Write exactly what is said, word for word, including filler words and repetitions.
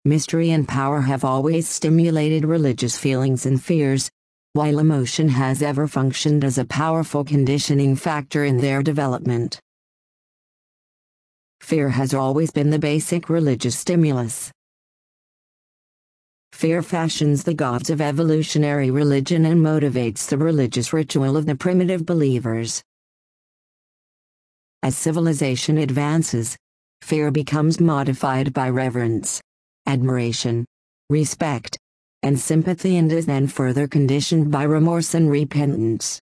mystery and power have always stimulated religious feelings and fears, while emotion has ever functioned as a powerful conditioning factor in their development. Fear has always been the basic religious stimulus. Fear fashions the gods of evolutionary religion and motivates the religious ritual of the primitive believers. As civilization advances, fear becomes modified by reverence, admiration, respect, and sympathy, and is then further conditioned by remorse and repentance.